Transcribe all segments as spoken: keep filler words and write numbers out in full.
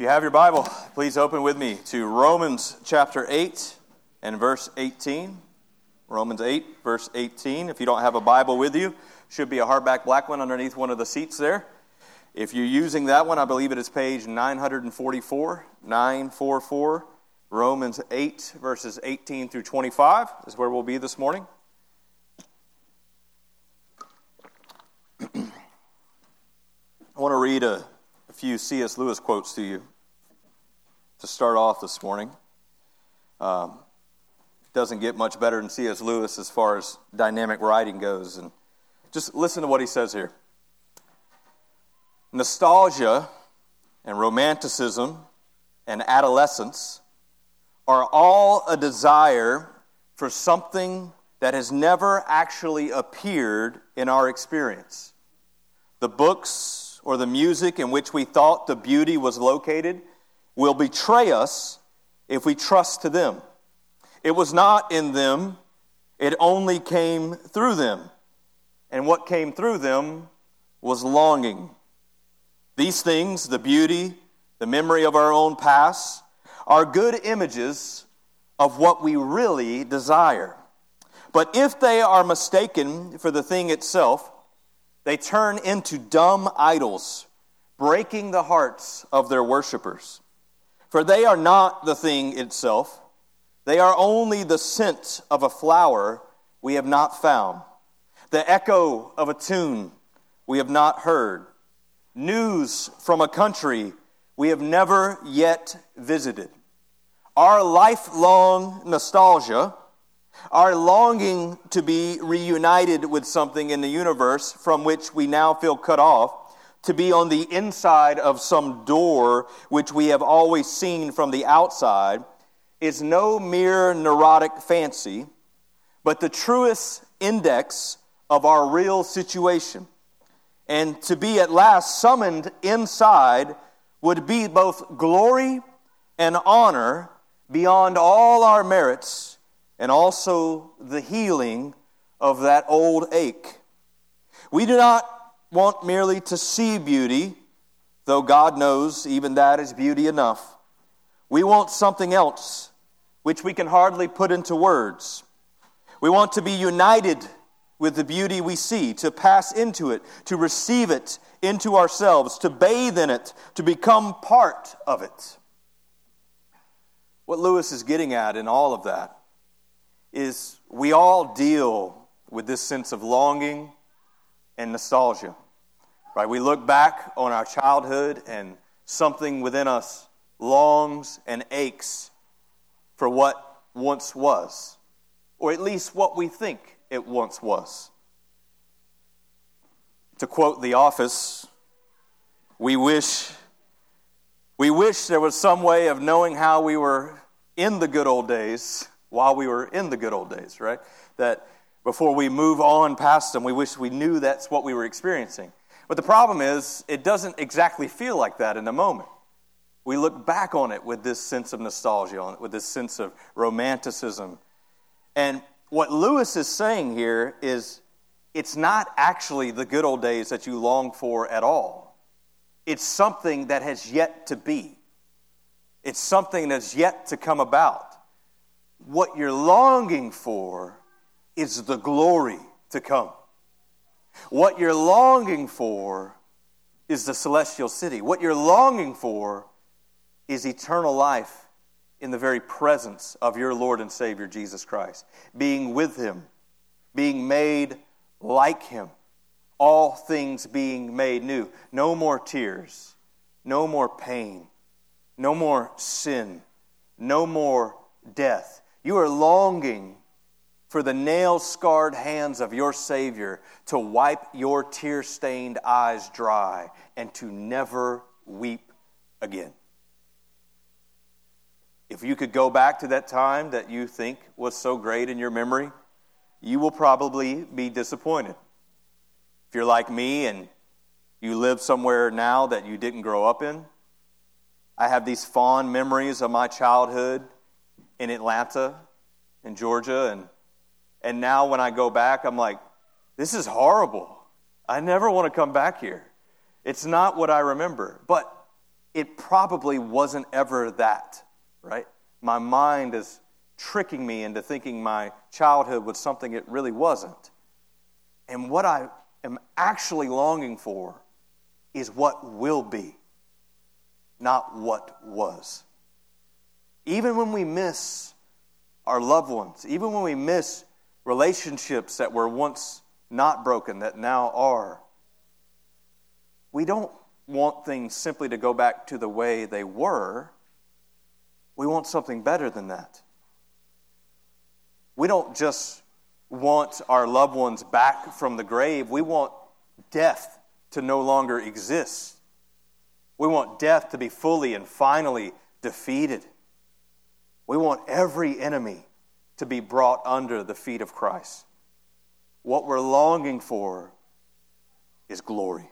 you have your Bible, please open with me to Romans chapter eight and verse eighteen. Romans eight, verse eighteen. If you don't have a Bible with you, should be a hardback black one underneath one of the seats there. If you're using that one, I believe it is page nine forty-four, nine forty-four. Romans eight, verses eighteen through twenty-five is where we'll be this morning. I want to read a, a few C S Lewis quotes to you to start off this morning. Um, doesn't get much better than C S Lewis as far as dynamic writing goes. And just listen to what he says here. Nostalgia and romanticism and adolescence are all a desire for something that has never actually appeared in our experience. The books or the music in which we thought the beauty was located will betray us if we trust to them. It was not in them, it only came through them. And what came through them was longing. These things, the beauty, the memory of our own past, are good images of what we really desire. But if they are mistaken for the thing itself, they turn into dumb idols, breaking the hearts of their worshipers. For they are not the thing itself. They are only the scent of a flower we have not found, the echo of a tune we have not heard, news from a country we have never yet visited. Our lifelong nostalgia, our longing to be reunited with something in the universe from which we now feel cut off, to be on the inside of some door which we have always seen from the outside, is no mere neurotic fancy, but the truest index of our real situation. And to be at last summoned inside would be both glory and honor beyond all our merits, and also the healing of that old ache. We do not want merely to see beauty, though God knows even that is beauty enough. We want something else, which we can hardly put into words. We want to be united with the beauty we see, to pass into it, to receive it into ourselves, to bathe in it, to become part of it. What Lewis is getting at in all of that is we all deal with this sense of longing and nostalgia. Right? We look back on our childhood and something within us longs and aches for what once was, or at least what we think it once was. To quote The Office, we wish we wish there was some way of knowing how we were in the good old days while we were in the good old days, right? That before we move on past them, we wish we knew that's what we were experiencing. But the problem is, it doesn't exactly feel like that in the moment. We look back on it with this sense of nostalgia, on it, with this sense of romanticism. And what Lewis is saying here is, it's not actually the good old days that you long for at all. It's something that has yet to be. It's something that's yet to come about. What you're longing for is the glory to come. What you're longing for is the celestial city. What you're longing for is eternal life in the very presence of your Lord and Savior, Jesus Christ. Being with Him, being made like Him, all things being made new. No more tears, no more pain, no more sin, no more death. You are longing for the nail-scarred hands of your Savior to wipe your tear-stained eyes dry and to never weep again. If you could go back to that time that you think was so great in your memory, you will probably be disappointed. If you're like me and you live somewhere now that you didn't grow up in, I have these fond memories of my childhood in Atlanta, in Georgia, and and now when I go back, I'm like, this is horrible. I never want to come back here. It's not what I remember. But it probably wasn't ever that, right? My mind is tricking me into thinking my childhood was something it really wasn't. And what I am actually longing for is what will be, not what was. Even when we miss our loved ones, even when we miss relationships that were once not broken, that now are, we don't want things simply to go back to the way they were. We want something better than that. We don't just want our loved ones back from the grave. We want death to no longer exist. We want death to be fully and finally defeated. We want every enemy to be brought under the feet of Christ. What we're longing for is glory.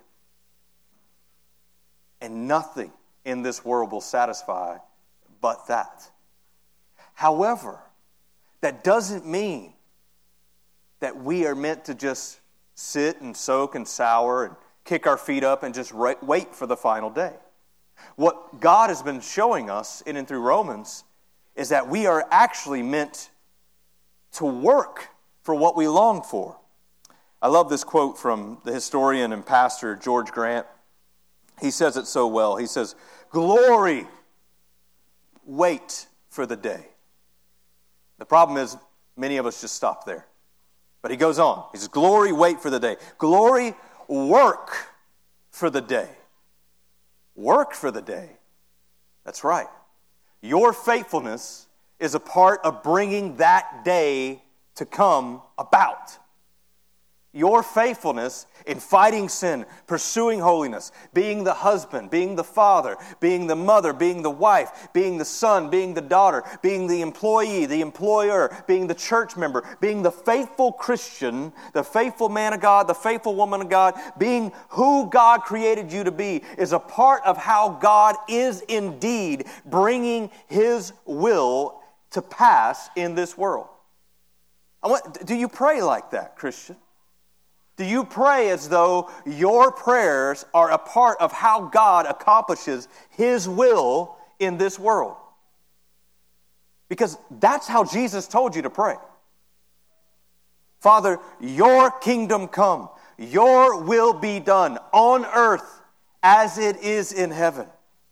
And nothing in this world will satisfy but that. However, that doesn't mean that we are meant to just sit and soak and sour and kick our feet up and just wait for the final day. What God has been showing us in and through Romans is that we are actually meant to work for what we long for. I love this quote from the historian and pastor George Grant. He says it so well. He says, "Glory, wait for the day." The problem is many of us just stop there. But he goes on. He says, "Glory, wait for the day. Glory, work for the day." Work for the day. That's right. Your faithfulness is a part of bringing that day to come about. Your faithfulness in fighting sin, pursuing holiness, being the husband, being the father, being the mother, being the wife, being the son, being the daughter, being the employee, the employer, being the church member, being the faithful Christian, the faithful man of God, the faithful woman of God, being who God created you to be is a part of how God is indeed bringing His will to pass in this world. I want, do you pray like that, Christian? Do you pray as though your prayers are a part of how God accomplishes His will in this world? Because that's how Jesus told you to pray. Father, your kingdom come, your will be done on earth as it is in heaven.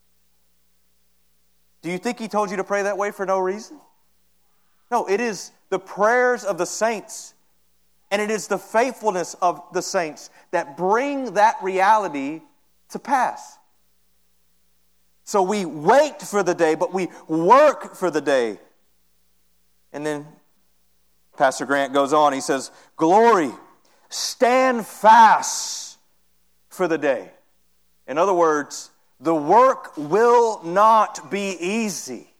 Do you think He told you to pray that way for no reason? No, it is the prayers of the saints. And it is the faithfulness of the saints that bring that reality to pass. So we wait for the day, but we work for the day. And then Pastor Grant goes on. He says, "Glory, stand fast for the day." In other words, the work will not be easy.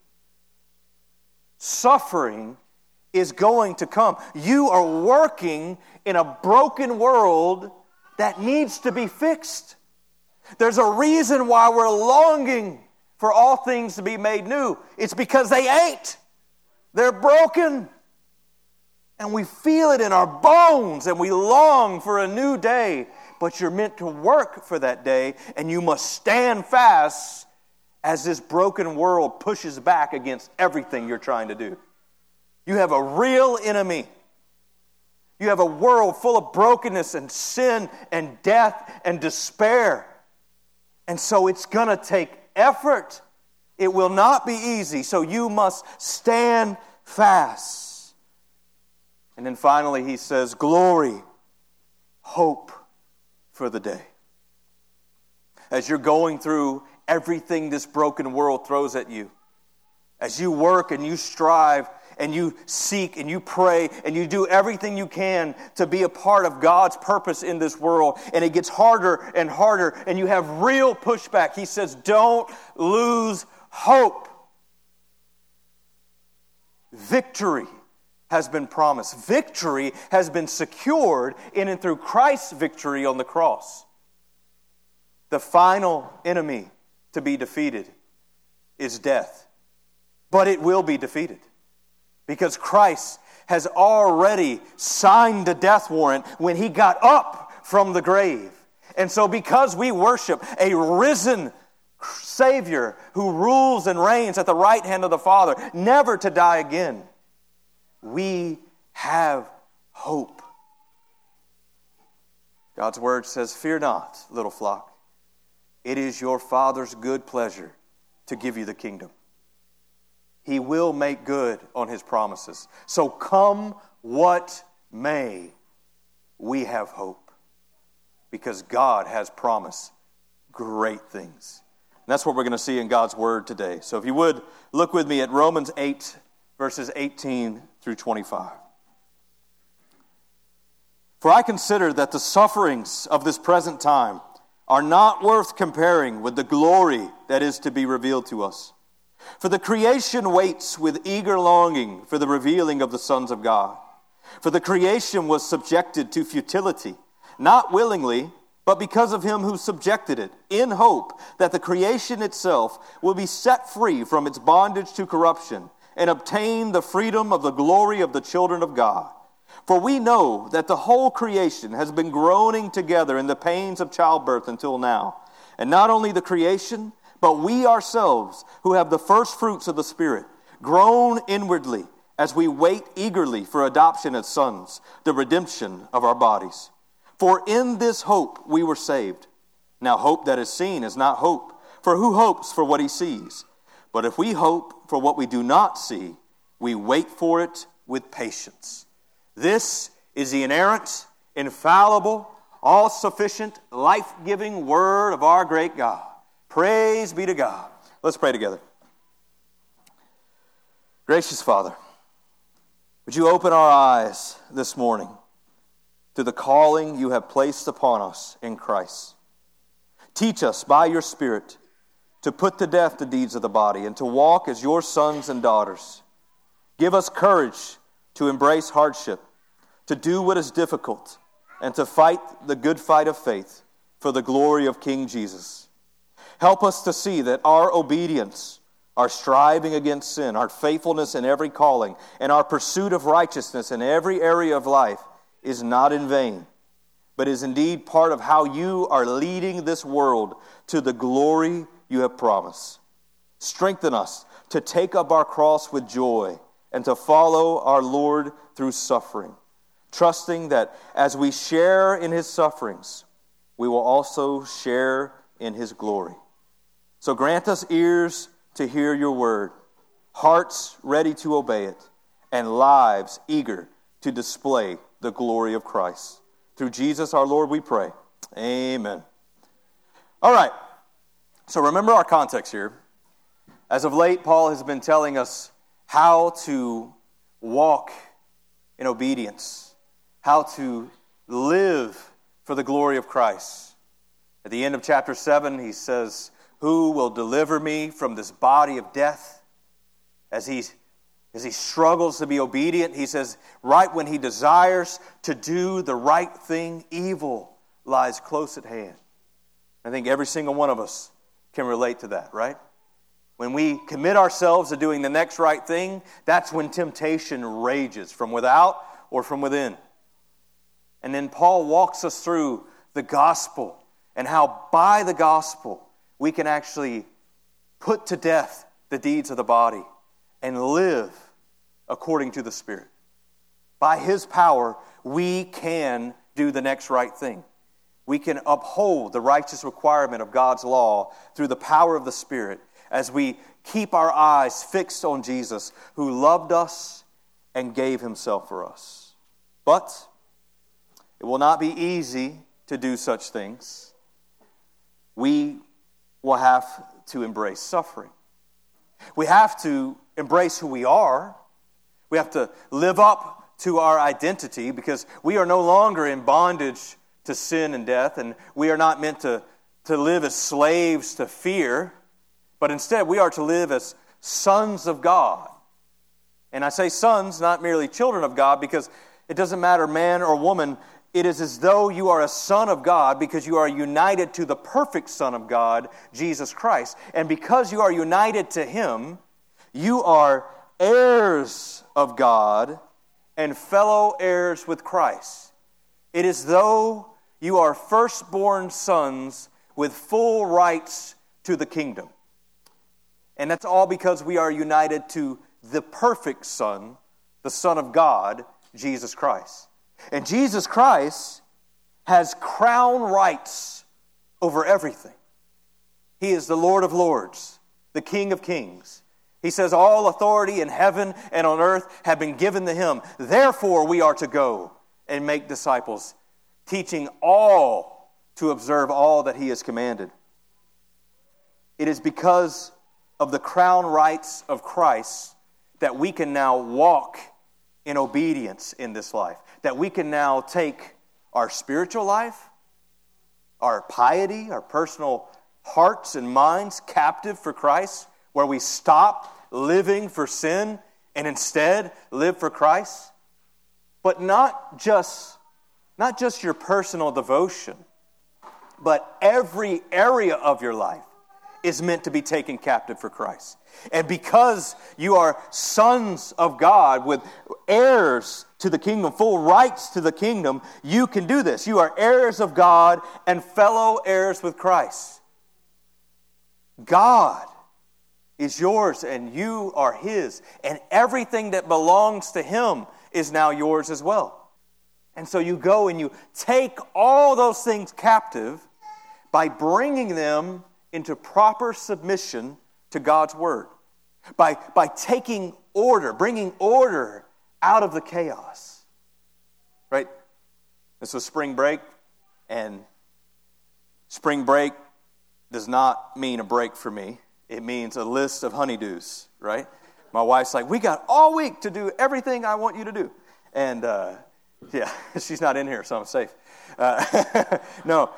Suffering is going to come. You are working in a broken world that needs to be fixed. There's a reason why we're longing for all things to be made new. It's because they ain't. They're broken. And we feel it in our bones and we long for a new day. But you're meant to work for that day, and you must stand fast as this broken world pushes back against everything you're trying to do. You have a real enemy. You have a world full of brokenness and sin and death and despair. And so it's going to take effort. It will not be easy. So you must stand fast. And then finally he says, "Glory, hope for the day." As you're going through everything this broken world throws at you, as you work and you strive and you seek and you pray and you do everything you can to be a part of God's purpose in this world, and it gets harder and harder and you have real pushback, he says, don't lose hope. Victory has been promised. Victory has been secured in and through Christ's victory on the cross. The final enemy to be defeated is death. But it will be defeated. Because Christ has already signed the death warrant when He got up from the grave. And so because we worship a risen Savior who rules and reigns at the right hand of the Father, never to die again. We have hope. God's word says, "Fear not, little flock. It is your Father's good pleasure to give you the kingdom." He will make good on His promises. So come what may, we have hope. Because God has promised great things. And that's what we're going to see in God's word today. So if you would, look with me at Romans eight, verses eighteen through twenty-five. "For I consider that the sufferings of this present time are not worth comparing with the glory that is to be revealed to us. For the creation waits with eager longing for the revealing of the sons of God. For the creation was subjected to futility, not willingly, but because of Him who subjected it, in hope that the creation itself will be set free from its bondage to corruption and obtain the freedom of the glory of the children of God. For we know that the whole creation has been groaning together in the pains of childbirth until now. And not only the creation, but we ourselves, who have the first fruits of the Spirit, groan inwardly as we wait eagerly for adoption as sons, the redemption of our bodies. For in this hope we were saved. Now hope that is seen is not hope, for who hopes for what he sees? But if we hope for what we do not see, we wait for it with patience. This is the inerrant, infallible, all-sufficient, life-giving word of our great God. Praise be to God. Let's pray together. Gracious Father, would you open our eyes this morning to the calling you have placed upon us in Christ. Teach us by your Spirit to put to death the deeds of the body and to walk as your sons and daughters. Give us courage to embrace hardship, to do what is difficult, and to fight the good fight of faith for the glory of King Jesus. Help us to see that our obedience, our striving against sin, our faithfulness in every calling, and our pursuit of righteousness in every area of life is not in vain, but is indeed part of how you are leading this world to the glory you have promised. Strengthen us to take up our cross with joy and to follow our Lord through suffering, trusting that as we share in His sufferings, we will also share in His glory. So grant us ears to hear your word, hearts ready to obey it, and lives eager to display the glory of Christ. Through Jesus our Lord we pray. Amen. All right. So remember our context here. As of late, Paul has been telling us how to walk in obedience, how to live for the glory of Christ. At the end of chapter seven, he says, "Who will deliver me from this body of death?" As he, as he struggles to be obedient, he says, right when he desires to do the right thing, evil lies close at hand. I think every single one of us can relate to that, right? When we commit ourselves to doing the next right thing, that's when temptation rages from without or from within. And then Paul walks us through the gospel and how by the gospel we can actually put to death the deeds of the body and live according to the Spirit. By His power, we can do the next right thing. We can uphold the righteous requirement of God's law through the power of the Spirit as we keep our eyes fixed on Jesus, who loved us and gave Himself for us. But it will not be easy to do such things. We will have to embrace suffering. We have to embrace who we are. We have to live up to our identity because we are no longer in bondage to sin and death, and we are not meant to, to live as slaves to fear, but instead we are to live as sons of God. And I say sons, not merely children of God, because it doesn't matter man or woman. It is as though you are a son of God because you are united to the perfect Son of God, Jesus Christ. And because you are united to Him, you are heirs of God and fellow heirs with Christ. It is though you are firstborn sons with full rights to the kingdom. And that's all because we are united to the perfect Son, the Son of God, Jesus Christ. And Jesus Christ has crown rights over everything. He is the Lord of lords, the King of kings. He says all authority in heaven and on earth have been given to him. Therefore, we are to go and make disciples, teaching all to observe all that he has commanded. It is because of the crown rights of Christ that we can now walk in obedience in this life. That we can now take our spiritual life, our piety, our personal hearts and minds captive for Christ, where we stop living for sin and instead live for Christ. But not just, not just your personal devotion, but every area of your life is meant to be taken captive for Christ. And because you are sons of God with heirs to the kingdom, full rights to the kingdom, you can do this. You are heirs of God and fellow heirs with Christ. God is yours and you are his. And everything that belongs to him is now yours as well. And so you go and you take all those things captive by bringing them into proper submission to God's word. By, by taking order, bringing order out of the chaos. Right? This was spring break, and spring break does not mean a break for me. It means a list of honeydews, right? My wife's like, we got all week to do everything I want you to do. And, uh, yeah, she's not in here, so I'm safe. Uh, no,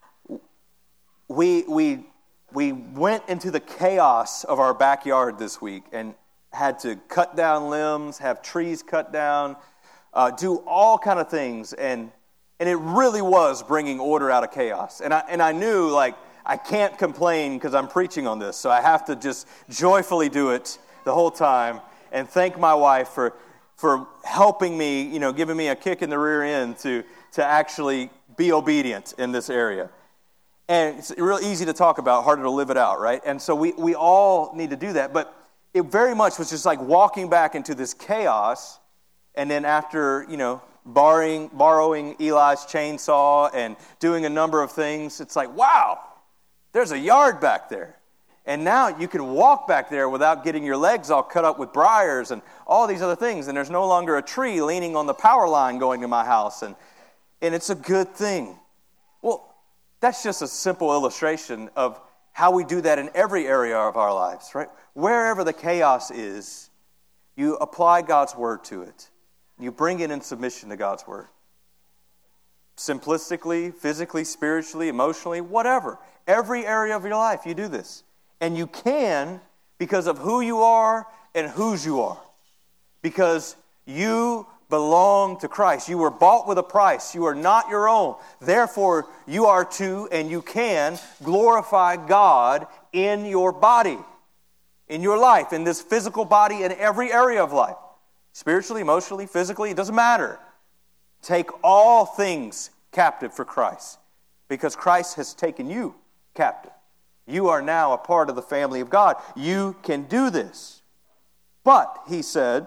we we we went into the chaos of our backyard this week and had to cut down limbs, have trees cut down, uh, do all kind of things, and and it really was bringing order out of chaos. And I and I knew, like, I can't complain because I'm preaching on this, so I have to just joyfully do it the whole time and thank my wife for for helping me, you know, giving me a kick in the rear end to to actually be obedient in this area. And it's real easy to talk about, harder to live it out, right? And so we, we all need to do that. But it very much was just like walking back into this chaos. And then after, you know, borrowing, borrowing Eli's chainsaw and doing a number of things, it's like, wow, there's a yard back there. And now you can walk back there without getting your legs all cut up with briars and all these other things. And there's no longer a tree leaning on the power line going to my house. And, and it's a good thing. Well, that's just a simple illustration of how we do that in every area of our lives, right? Wherever the chaos is, you apply God's word to it. You bring it in submission to God's word. Simplistically, physically, spiritually, emotionally, whatever. Every area of your life, you do this. And you can because of who you are and whose you are. Because you belong to Christ. You were bought with a price. You are not your own. Therefore, you are to and you can glorify God in your body, in your life, in this physical body, in every area of life. Spiritually, emotionally, physically, it doesn't matter. Take all things captive for Christ, because Christ has taken you captive. You are now a part of the family of God. You can do this. But, he said,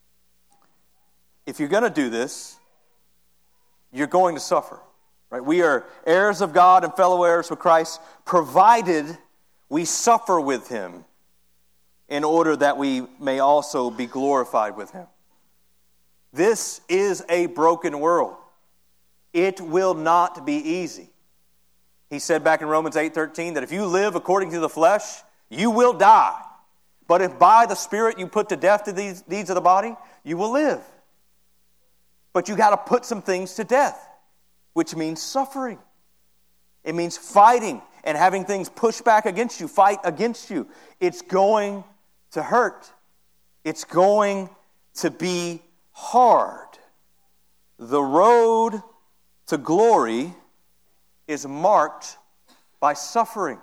if you're going to do this, you're going to suffer. Right? We are heirs of God and fellow heirs with Christ, provided we suffer with him in order that we may also be glorified with him. This is a broken world. It will not be easy. He said back in Romans eight thirteen that if you live according to the flesh, you will die. But if by the Spirit you put to death the deeds of the body, you will live. But you got to put some things to death, which means suffering. It means fighting and having things pushed back against you, fight against you. It's going to hurt. It's going to be hard. The road to glory is marked by suffering.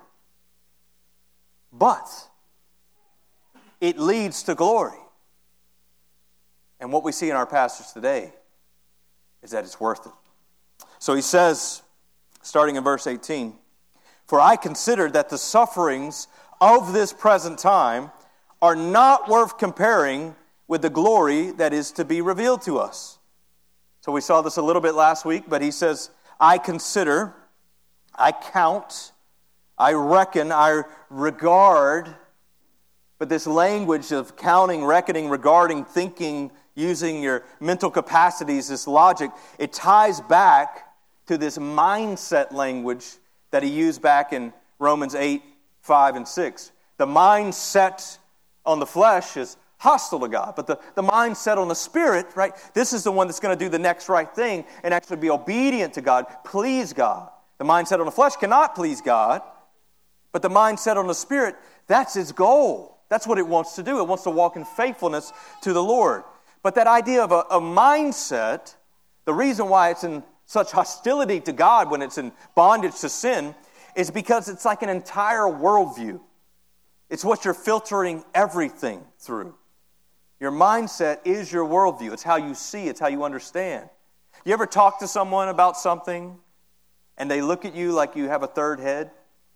But it leads to glory. And what we see in our passage today is that it's worth it. So he says, starting in verse eighteen, For I consider that the sufferings of this present time are not worth comparing with the glory that is to be revealed to us. So we saw this a little bit last week, but he says, I consider, I count, I reckon, I regard. But this language of counting, reckoning, regarding, thinking, using your mental capacities, this logic, it ties back to this mindset language that he used back in Romans eight, five, and six. The mindset on the flesh is hostile to God, but the, the mindset on the spirit, right, this is the one that's going to do the next right thing and actually be obedient to God, please God. The mindset on the flesh cannot please God, but the mindset on the spirit, that's its goal. That's what it wants to do. It wants to walk in faithfulness to the Lord. But that idea of a, a mindset, the reason why it's in such hostility to God when it's in bondage to sin is because it's like an entire worldview. It's what you're filtering everything through. Your mindset is your worldview. It's how you see. It's how you understand. You ever talk to someone about something and they look at you like you have a third head?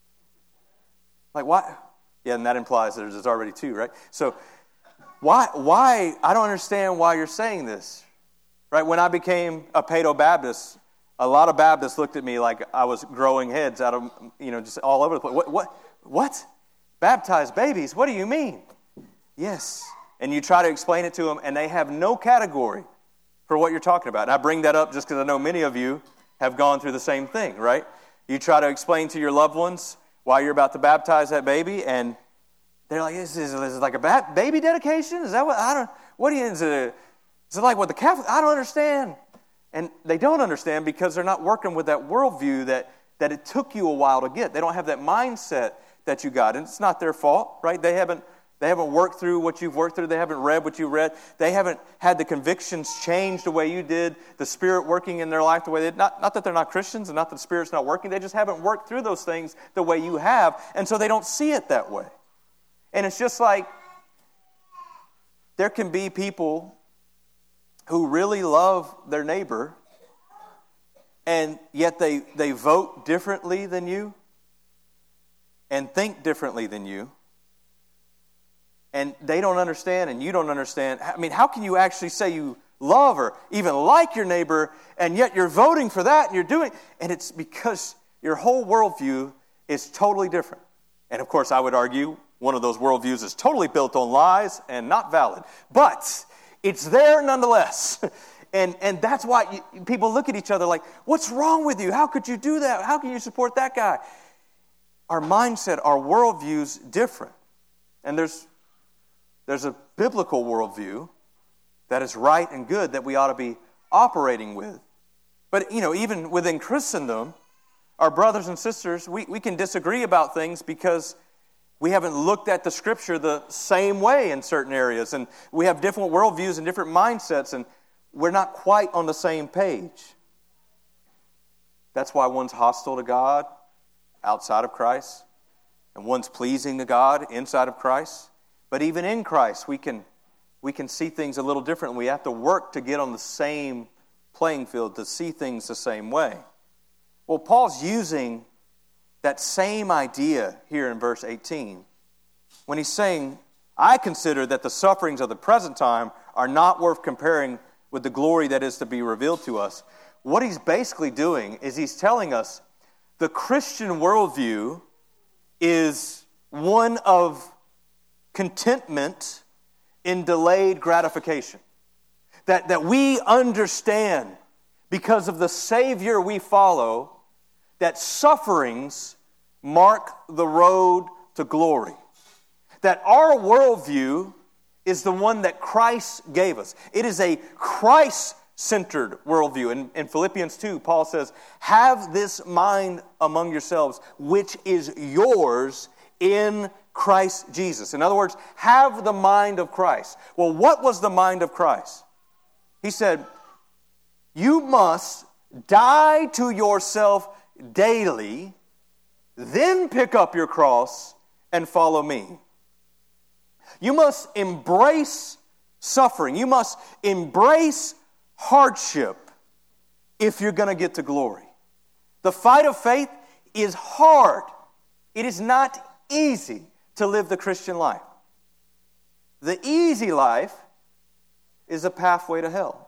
Like, what? Yeah, and that implies that there's already two, right? So, why, why, I don't understand why you're saying this. Right? When I became a Paedo-Baptist, a lot of Baptists looked at me like I was growing heads out of, you know, just all over the place. What? What? What? Baptized babies? What do you mean? Yes. And you try to explain it to them, and they have no category for what you're talking about. And I bring that up just because I know many of you have gone through the same thing, right? You try to explain to your loved ones why you're about to baptize that baby, and they're like, "Is this, is it like a ba- baby dedication? Is that what? I don't. What do you? Is it? Is it like what the Catholic? I don't understand." And they don't understand because they're not working with that worldview that that it took you a while to get. They don't have that mindset that you got, and it's not their fault, right? They haven't. They haven't worked through what you've worked through. They haven't read what you read. They haven't had the convictions changed the way you did, the Spirit working in their life the way they did. Not, not that they're not Christians and not that the Spirit's not working. They just haven't worked through those things the way you have, and so they don't see it that way. And it's just like there can be people who really love their neighbor, and yet they, they vote differently than you and think differently than you. And they don't understand, and you don't understand. I mean, how can you actually say you love or even like your neighbor, and yet you're voting for that, and you're doing... And it's because your whole worldview is totally different. And of course, I would argue one of those worldviews is totally built on lies and not valid. But it's there nonetheless. And, and that's why you, people look at each other like, what's wrong with you? How could you do that? How can you support that guy? Our mindset, our worldview's different. And there's... There's a biblical worldview that is right and good that we ought to be operating with. But, you know, even within Christendom, our brothers and sisters, we, we can disagree about things because we haven't looked at the Scripture the same way in certain areas. And we have different worldviews and different mindsets, and we're not quite on the same page. That's why one's hostile to God outside of Christ, and one's pleasing to God inside of Christ. But even in Christ, we can we can see things a little different. We have to work to get on the same playing field, to see things the same way. Well, Paul's using that same idea here in verse eighteen when he's saying, I consider that the sufferings of the present time are not worth comparing with the glory that is to be revealed to us. What he's basically doing is he's telling us the Christian worldview is one of contentment in delayed gratification. That, that we understand, because of the Savior we follow, that sufferings mark the road to glory. That our worldview is the one that Christ gave us. It is a Christ-centered worldview. In, in Philippians two, Paul says, have this mind among yourselves, which is yours in Christ Jesus. In other words, have the mind of Christ. Well, what was the mind of Christ? He said, you must die to yourself daily, then pick up your cross and follow me. You must embrace suffering. You must embrace hardship if you're going to get to glory. The fight of faith is hard. It is not easy to live the Christian life. The easy life is a pathway to hell.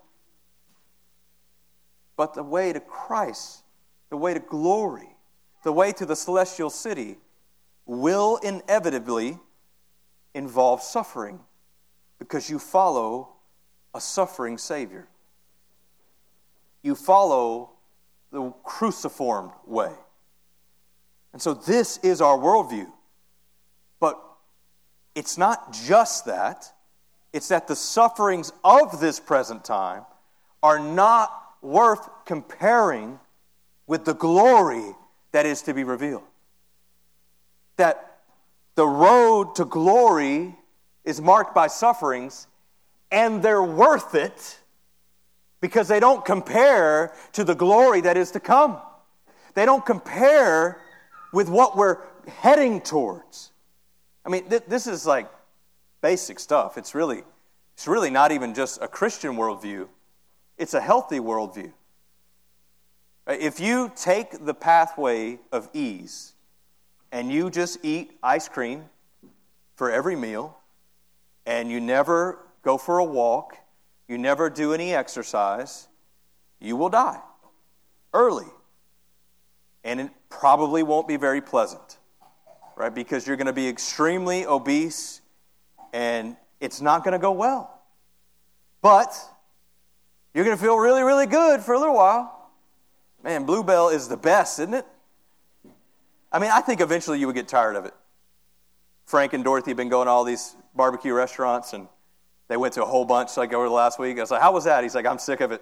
But the way to Christ, the way to glory, the way to the celestial city will inevitably involve suffering because you follow a suffering Savior. You follow the cruciformed way. And so this is our worldview. But it's not just that. It's that the sufferings of this present time are not worth comparing with the glory that is to be revealed. That the road to glory is marked by sufferings, and they're worth it because they don't compare to the glory that is to come. They don't compare with what we're heading towards. I mean, th- this is like basic stuff. It's really, it's really not even just a Christian worldview. It's a healthy worldview. If you take the pathway of ease and you just eat ice cream for every meal and you never go for a walk, you never do any exercise, you will die early. And it probably won't be very pleasant, right? Because you're going to be extremely obese and it's not going to go well. But you're going to feel really, really good for a little while. Man, Bluebell is the best, isn't it? I mean, I think eventually you would get tired of it. Frank and Dorothy have been going to all these barbecue restaurants, and they went to a whole bunch like over the last week. I was like, how was that? He's like, I'm sick of it.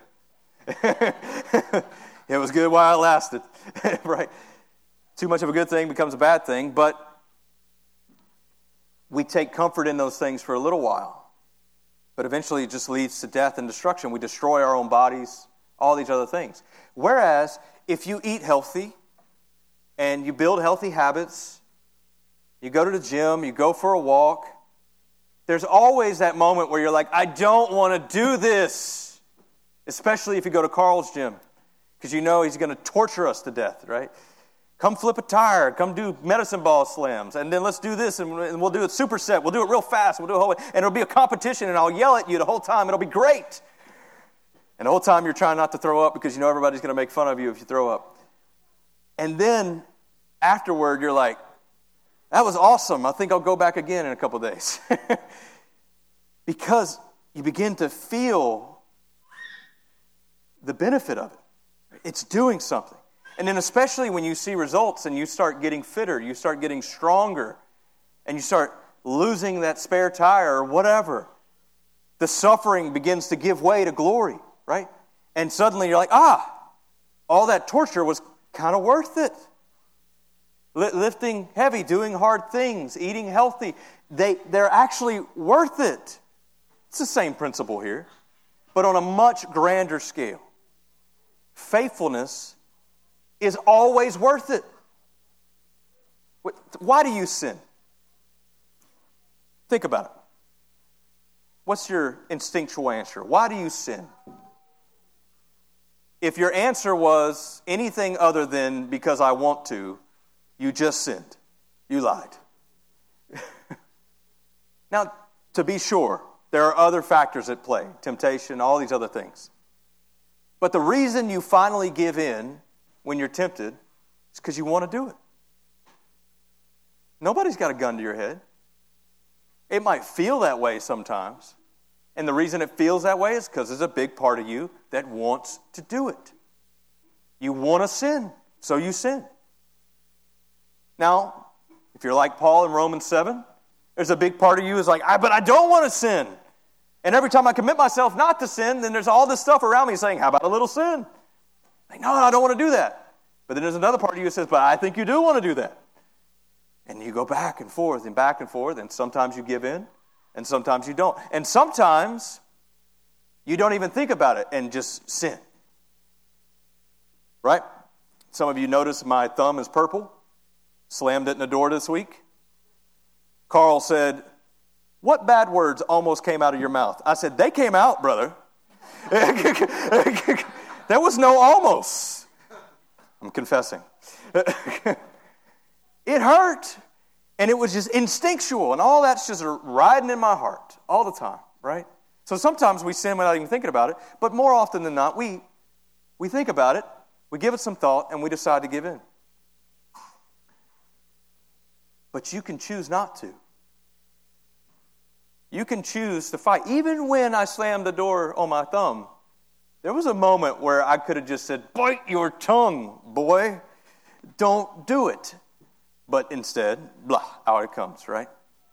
It was good while it lasted. Right? Too much of a good thing becomes a bad thing, but we take comfort in those things for a little while. But eventually it just leads to death and destruction. We destroy our own bodies, all these other things. Whereas, if you eat healthy and you build healthy habits, you go to the gym, you go for a walk, there's always that moment where you're like, I don't want to do this. Especially if you go to Carl's gym, because you know he's going to torture us to death, right? Come flip a tire, come do medicine ball slams, and then let's do this, and we'll do a superset. We'll do it real fast. We'll do a whole, and it'll be a competition, and I'll yell at you the whole time. It'll be great. And the whole time you're trying not to throw up because you know everybody's going to make fun of you if you throw up. And then afterward, you're like, that was awesome. I think I'll go back again in a couple days. Because you begin to feel the benefit of it. It's doing something. And then especially when you see results and you start getting fitter, you start getting stronger, and you start losing that spare tire or whatever, the suffering begins to give way to glory, right? And suddenly you're like, ah, all that torture was kind of worth it. Lifting heavy, doing hard things, eating healthy, they, they're actually worth it. It's the same principle here, but on a much grander scale. Faithfulness is always worth it. Why do you sin? Think about it. What's your instinctual answer? Why do you sin? If your answer was anything other than because I want to, you just sinned. You lied. Now, to be sure, there are other factors at play. Temptation, all these other things. But the reason you finally give in when you're tempted is because you want to do it. Nobody's got a gun to your head. It might feel that way sometimes. And the reason it feels that way is because there's a big part of you that wants to do it. You want to sin, so you sin. Now, if you're like Paul in Romans seven, there's a big part of you is like, I, but I don't want to sin. And every time I commit myself not to sin, then there's all this stuff around me saying, how about a little sin? Like, no, no, I don't want to do that. But then there's another part of you that says, but I think you do want to do that. And you go back and forth and back and forth, and sometimes you give in, and sometimes you don't. And sometimes you don't even think about it and just sin. Right? Some of you notice my thumb is purple. Slammed it in the door this week. Carl said, what bad words almost came out of your mouth? I said, they came out, brother. There was no almost. I'm confessing. It hurt. And it was just instinctual. And all that's just riding in my heart all the time, right? So sometimes we sin without even thinking about it. But more often than not, we, we think about it, we give it some thought, and we decide to give in. But you can choose not to. You can choose to fight. Even when I slammed the door on my thumb, there was a moment where I could have just said, bite your tongue, boy. Don't do it. But instead, blah, out it comes, right?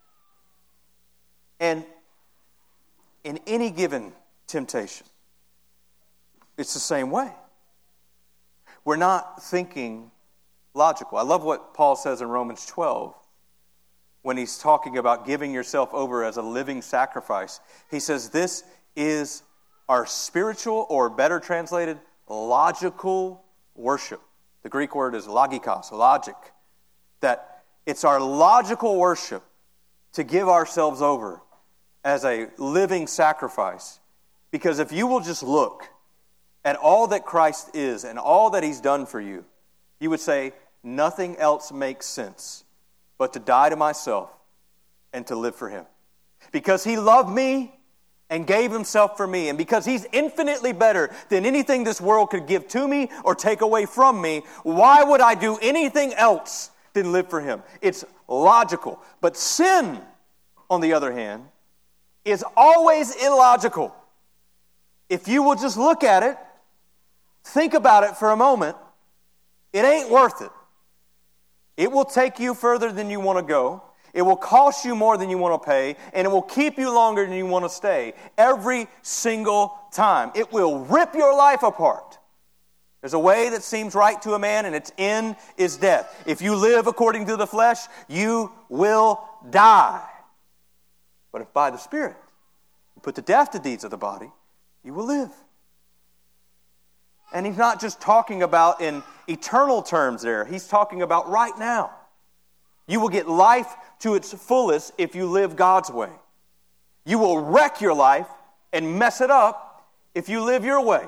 And in any given temptation, it's the same way. We're not thinking logical. I love what Paul says in Romans twelve when he's talking about giving yourself over as a living sacrifice. He says this is our spiritual, or better translated, logical worship. The Greek word is logikos, logic. That it's our logical worship to give ourselves over as a living sacrifice. Because if you will just look at all that Christ is and all that He's done for you, you would say, nothing else makes sense but to die to myself and to live for Him. Because He loved me and gave Himself for me. And because He's infinitely better than anything this world could give to me or take away from me, why would I do anything else than live for Him? It's logical. But sin, on the other hand, is always illogical. If you will just look at it, think about it for a moment, it ain't worth it. It will take you further than you want to go. It will cost you more than you want to pay, and it will keep you longer than you want to stay. Every single time. It will rip your life apart. There's a way that seems right to a man, and its end is death. If you live according to the flesh, you will die. But if by the Spirit you put to death the deeds of the body, you will live. And he's not just talking about in eternal terms there. He's talking about right now. You will get life to its fullest if you live God's way. You will wreck your life and mess it up if you live your way.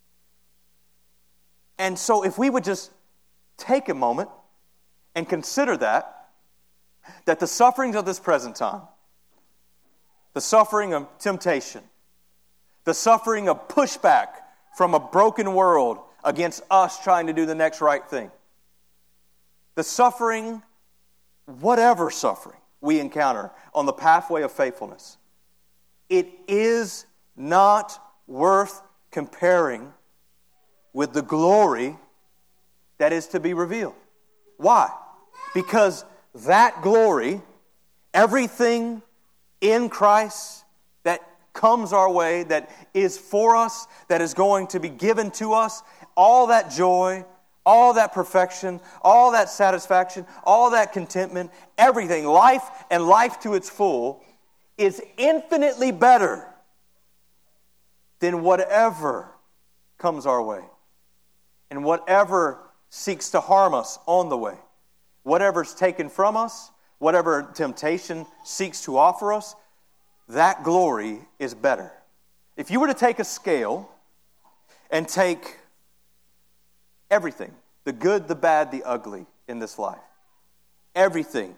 And so if we would just take a moment and consider that, that the sufferings of this present time, the suffering of temptation, the suffering of pushback from a broken world against us trying to do the next right thing, the suffering, whatever suffering we encounter on the pathway of faithfulness, it is not worth comparing with the glory that is to be revealed. Why? Because that glory, everything in Christ that comes our way, that is for us, that is going to be given to us, all that joy, all that perfection, all that satisfaction, all that contentment, everything, life and life to its full, is infinitely better than whatever comes our way and whatever seeks to harm us on the way. Whatever's taken from us, whatever temptation seeks to offer us, that glory is better. If you were to take a scale and take everything, the good, the bad, the ugly in this life, everything,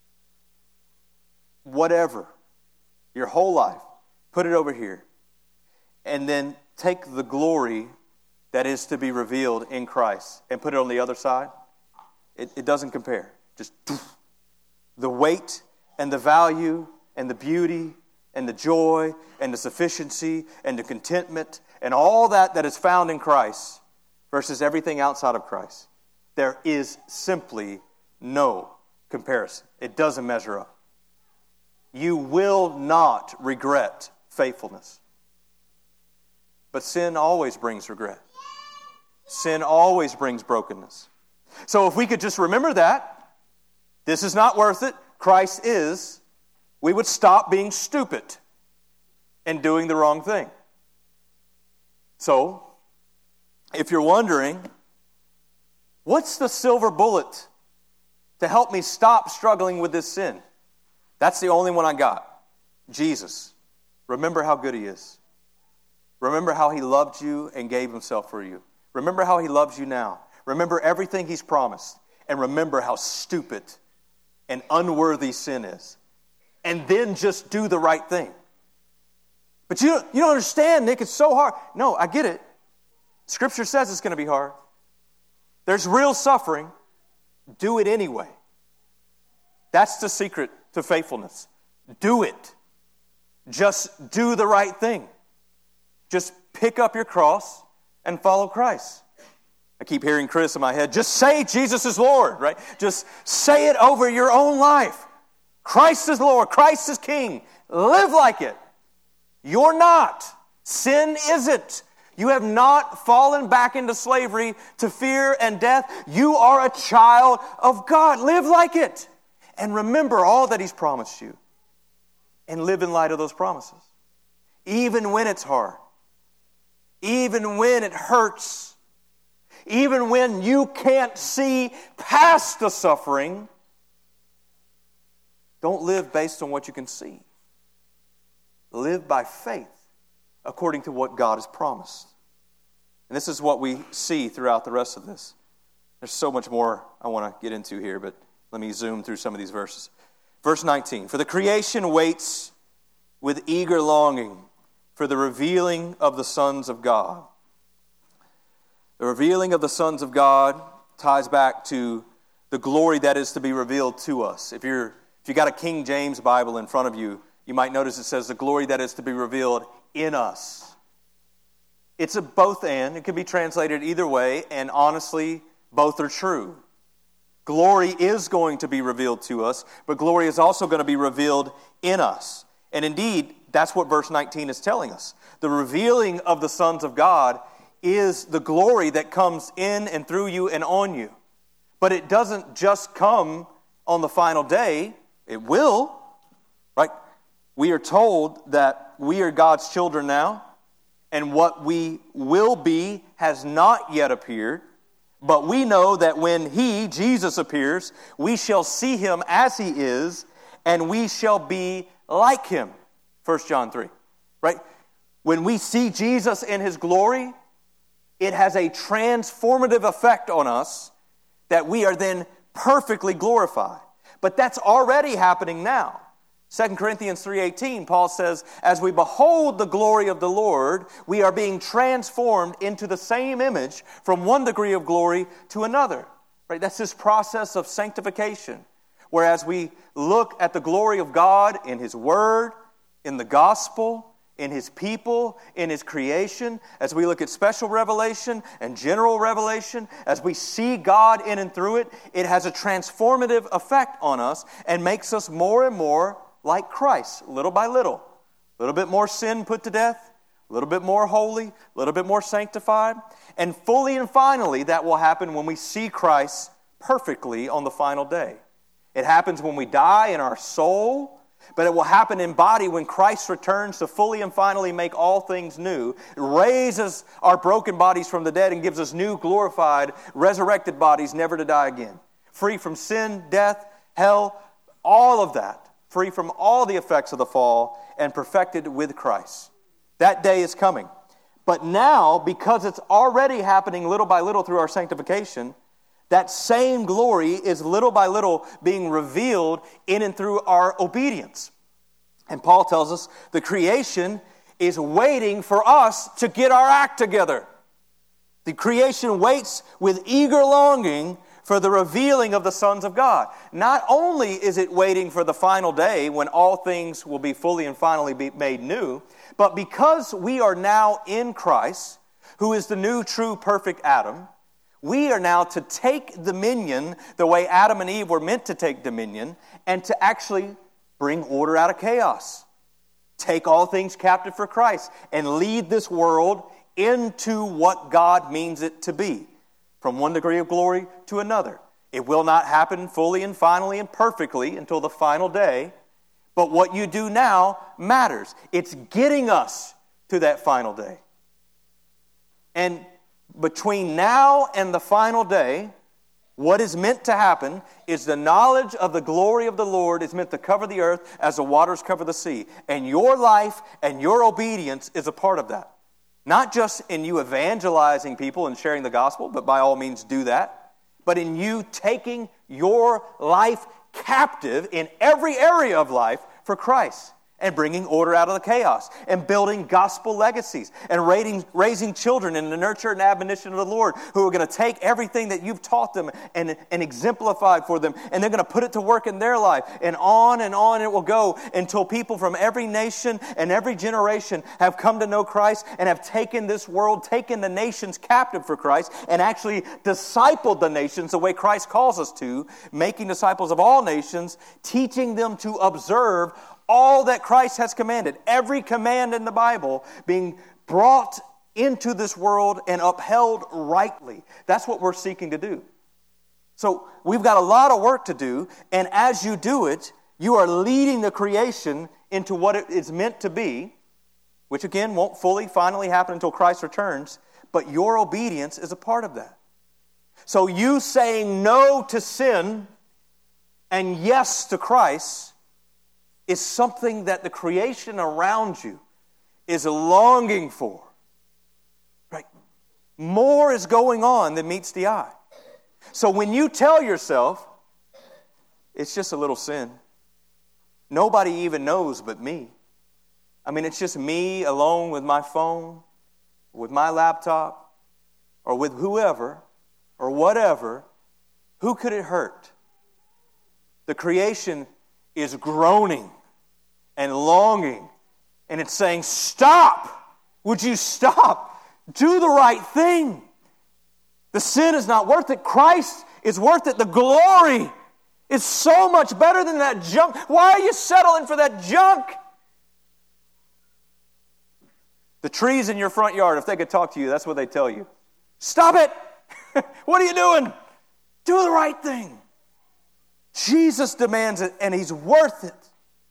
whatever, your whole life, put it over here, and then take the glory that is to be revealed in Christ and put it on the other side, it, it doesn't compare. Just the weight and the value and the beauty and the joy and the sufficiency and the contentment and all that that is found in Christ versus everything outside of Christ. There is simply no comparison. It doesn't measure up. You will not regret faithfulness. But sin always brings regret. Sin always brings brokenness. So if we could just remember that, this is not worth it, Christ is, we would stop being stupid and doing the wrong thing. So, if you're wondering, what's the silver bullet to help me stop struggling with this sin? That's the only one I got. Jesus. Remember how good He is. Remember how He loved you and gave Himself for you. Remember how He loves you now. Remember everything He's promised. and remember how stupid and unworthy sin is. And then just do the right thing. But you, you don't understand, Nick, it's so hard. No, I get it. Scripture says it's going to be hard. There's real suffering. Do it anyway. That's the secret to faithfulness. Do it. Just do the right thing. Just pick up your cross and follow Christ. I keep hearing Chris in my head, just say Jesus is Lord, right? Just say it over your own life. Christ is Lord. Christ is King. Live like it. You're not. Sin isn't. You have not fallen back into slavery to fear and death. You are a child of God. Live like it. And remember all that He's promised you. And live in light of those promises. Even when it's hard. Even when it hurts. Even when you can't see past the suffering. Don't live based on what you can see. Live by faith according to what God has promised. And this is what we see throughout the rest of this. There's so much more I want to get into here, but let me zoom through some of these verses. Verse nineteen, for the creation waits with eager longing for the revealing of the sons of God. The revealing of the sons of God ties back to the glory that is to be revealed to us. If you're if you got a King James Bible in front of you, you might notice it says the glory that is to be revealed in us. It's a both and. It can be translated either way, and honestly, both are true. Glory is going to be revealed to us, but glory is also going to be revealed in us. And indeed, that's what verse nineteen is telling us. The revealing of the sons of God is the glory that comes in and through you and on you. But it doesn't just come on the final day. It will, right? We are told that we are God's children now, and what we will be has not yet appeared. But we know that when He, Jesus, appears, we shall see Him as He is, and we shall be like Him. First John three, right? When we see Jesus in His glory, it has a transformative effect on us that we are then perfectly glorified. But that's already happening now. Second Corinthians three eighteen, Paul says, as we behold the glory of the Lord, we are being transformed into the same image from one degree of glory to another. Right? That's this process of sanctification. Whereas we look at the glory of God in His Word, in the gospel, in His people, in His creation, as we look at special revelation and general revelation, as we see God in and through it, it has a transformative effect on us and makes us more and more like Christ, little by little. A little bit more sin put to death, a little bit more holy, a little bit more sanctified. And fully and finally, that will happen when we see Christ perfectly on the final day. It happens when we die in our soul, but it will happen in body when Christ returns to fully and finally make all things new. It raises our broken bodies from the dead and gives us new, glorified, resurrected bodies never to die again. Free from sin, death, hell, all of that. Free from all the effects of the fall and perfected with Christ. That day is coming. But now, because it's already happening little by little through our sanctification, that same glory is little by little being revealed in and through our obedience. And Paul tells us the creation is waiting for us to get our act together. The creation waits with eager longing for the revealing of the sons of God. Not only is it waiting for the final day when all things will be fully and finally be made new, but because we are now in Christ, who is the new, true, perfect Adam, we are now to take dominion the way Adam and Eve were meant to take dominion and to actually bring order out of chaos. Take all things captive for Christ and lead this world into what God means it to be. From one degree of glory to another. It will not happen fully and finally and perfectly until the final day. But what you do now matters. It's getting us to that final day. And between now and the final day, what is meant to happen is the knowledge of the glory of the Lord is meant to cover the earth as the waters cover the sea. And your life and your obedience is a part of that. Not just in you evangelizing people and sharing the gospel, but by all means do that. but in you taking your life captive in every area of life for Christ, and bringing order out of the chaos, and building gospel legacies, and raising, raising children in the nurture and admonition of the Lord, who are going to take everything that you've taught them and, and exemplified for them, and they're going to put it to work in their life. And on and on it will go until people from every nation and every generation have come to know Christ and have taken this world, taken the nations captive for Christ, and actually discipled the nations the way Christ calls us to, making disciples of all nations, teaching them to observe all that Christ has commanded, every command in the Bible being brought into this world and upheld rightly. That's what we're seeking to do. So we've got a lot of work to do, and as you do it, you are leading the creation into what it is meant to be, which again won't fully, finally happen until Christ returns, but your obedience is a part of that. So you saying no to sin and yes to Christ is something that the creation around you is longing for. Right? More is going on than meets the eye. So when you tell yourself, it's just a little sin, nobody even knows but me. I mean, it's just me alone with my phone, with my laptop, or with whoever, or whatever, who could it hurt? The creation is groaning and longing, and it's saying, stop! Would you stop? Do the right thing. The sin is not worth it. Christ is worth it. The glory is so much better than that junk. Why are you settling for that junk? The trees in your front yard, if they could talk to you, that's what they tell you. Stop it! What are you doing? Do the right thing. Jesus demands it, and He's worth it.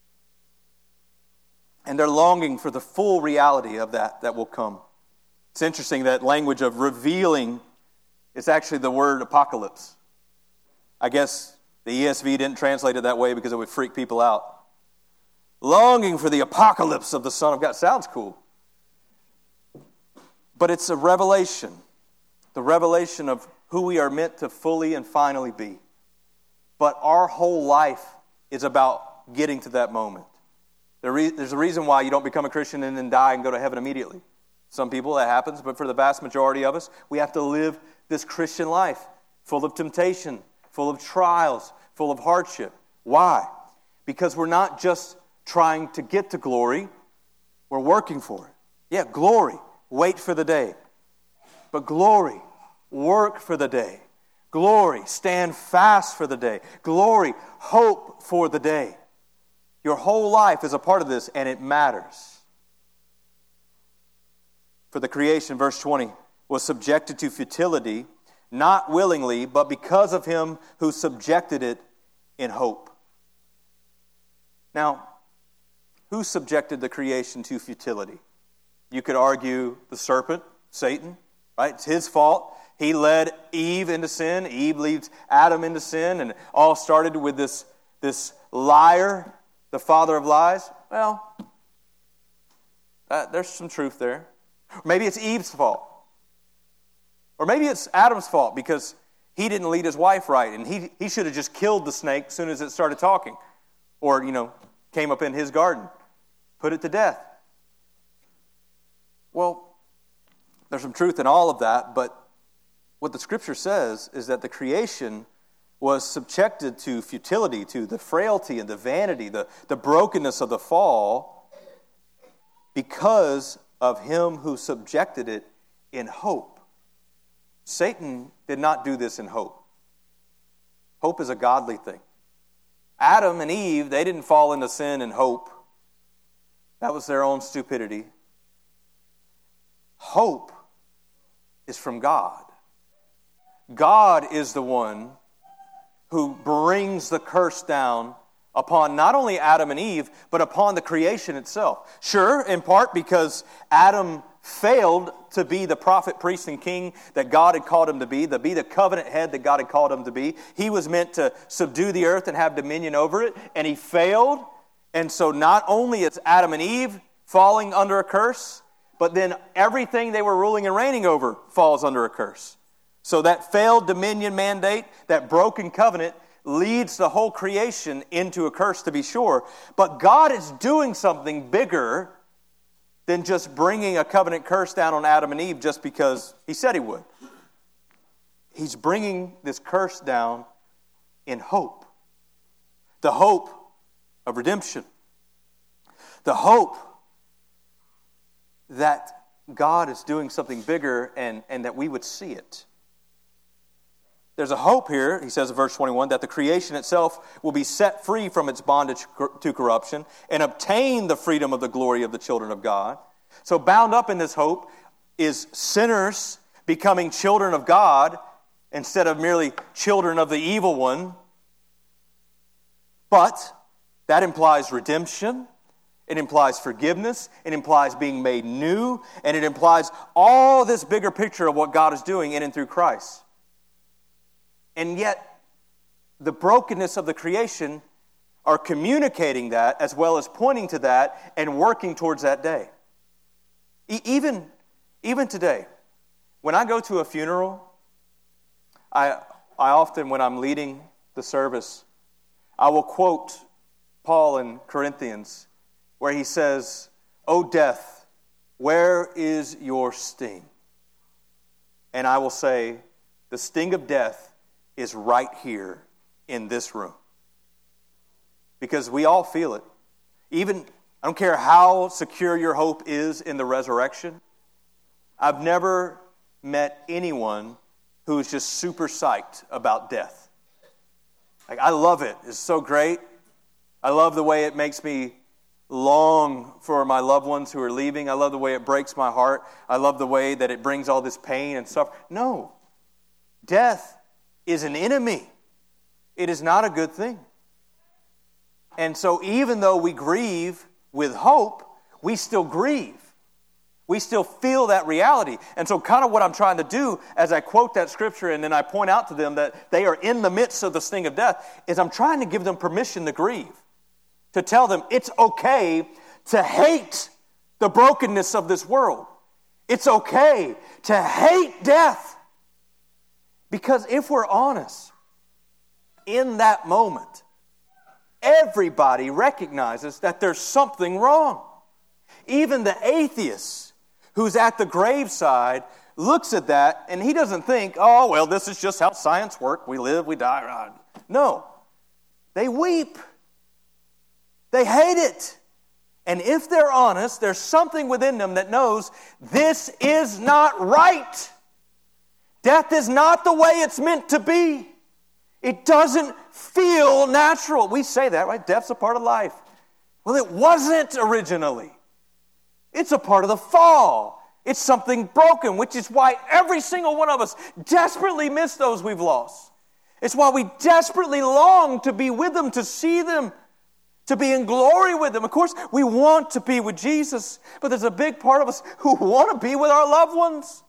And they're longing for the full reality of that that will come. It's interesting that language of revealing is actually the word apocalypse. I guess the E S V didn't translate it that way because it would freak people out. Longing for the apocalypse of the Son of God. Sounds cool. But it's a revelation. The revelation of who we are meant to fully and finally be. But our whole life is about getting to that moment. There's a reason why you don't become a Christian and then die and go to heaven immediately. Some people that happens, but for the vast majority of us, we have to live this Christian life full of temptation, full of trials, full of hardship. Why? Because we're not just trying to get to glory, we're working for it. Yeah, glory, wait for the day. But glory, work for the day. Glory, stand fast for the day. Glory, hope for the day. Your whole life is a part of this, and it matters. For the creation, verse twenty, was subjected to futility, not willingly, but because of Him who subjected it in hope. Now, who subjected the creation to futility? You could argue the serpent, Satan, right? It's his fault. He led Eve into sin. Eve leads Adam into sin, and it all started with this, this liar, the father of lies. Well, uh, there's some truth there. Maybe it's Eve's fault. Or maybe it's Adam's fault because he didn't lead his wife right, and he, he should have just killed the snake as soon as it started talking. Or, you know, came up in his garden. Put it to death. Well, there's some truth in all of that, but what the Scripture says is that the creation was subjected to futility, to the frailty and the vanity, the, the brokenness of the fall, because of Him who subjected it in hope. Satan did not do this in hope. Hope is a godly thing. Adam and Eve, they didn't fall into sin in hope. That was their own stupidity. Hope is from God. God is the one who brings the curse down upon not only Adam and Eve, but upon the creation itself. Sure, in part because Adam failed to be the prophet, priest, and king that God had called him to be, to be the covenant head that God had called him to be. He was meant to subdue the earth and have dominion over it, and he failed. And so not only is Adam and Eve falling under a curse, but then everything they were ruling and reigning over falls under a curse. So that failed dominion mandate, that broken covenant, leads the whole creation into a curse, to be sure. But God is doing something bigger than just bringing a covenant curse down on Adam and Eve just because he said he would. He's bringing this curse down in hope. The hope of redemption. The hope that God is doing something bigger and, and that we would see it. There's a hope here, he says in verse twenty-one, that the creation itself will be set free from its bondage to corruption and obtain the freedom of the glory of the children of God. So bound up in this hope is sinners becoming children of God instead of merely children of the evil one. But that implies redemption. It implies forgiveness. It implies being made new. And it implies all this bigger picture of what God is doing in and through Christ. And yet, the brokenness of the creation are communicating that as well as pointing to that and working towards that day. E- even, even today, when I go to a funeral, I, I often, when I'm leading the service, I will quote Paul in Corinthians where he says, "O death, where is your sting?" And I will say, the sting of death is right here in this room. Because we all feel it. Even, I don't care how secure your hope is in the resurrection. I've never met anyone who is just super psyched about death. Like, I love it. It's so great. I love the way it makes me long for my loved ones who are leaving. I love the way it breaks my heart. I love the way that it brings all this pain and suffering. No. Death is an enemy. It is not a good thing. And so even though we grieve with hope, we still grieve. We still feel that reality. And so kind of what I'm trying to do as I quote that scripture and then I point out to them that they are in the midst of the sting of death is I'm trying to give them permission to grieve. To tell them it's okay to hate the brokenness of this world. It's okay to hate death. Because if we're honest, in that moment, everybody recognizes that there's something wrong. Even the atheist who's at the graveside looks at that and he doesn't think, oh, well, this is just how science works. We live, we die. No. They weep. They hate it. And if they're honest, there's something within them that knows this is not right. Death is not the way it's meant to be. It doesn't feel natural. We say that, right? Death's a part of life. Well, it wasn't originally. It's a part of the fall. It's something broken, which is why every single one of us desperately miss those we've lost. It's why we desperately long to be with them, to see them, to be in glory with them. Of course, we want to be with Jesus, but there's a big part of us who want to be with our loved ones.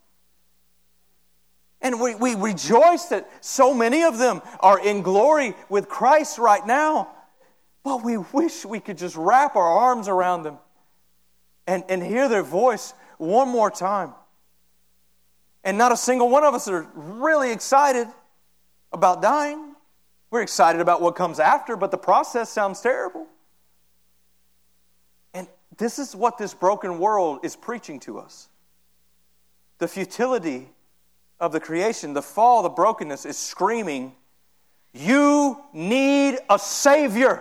And we, we rejoice that so many of them are in glory with Christ right now. But we wish we could just wrap our arms around them and, and hear their voice one more time. And not a single one of us are really excited about dying. We're excited about what comes after, but the process sounds terrible. And this is what this broken world is preaching to us. The futility of the creation, the fall, the brokenness is screaming, you need a Savior.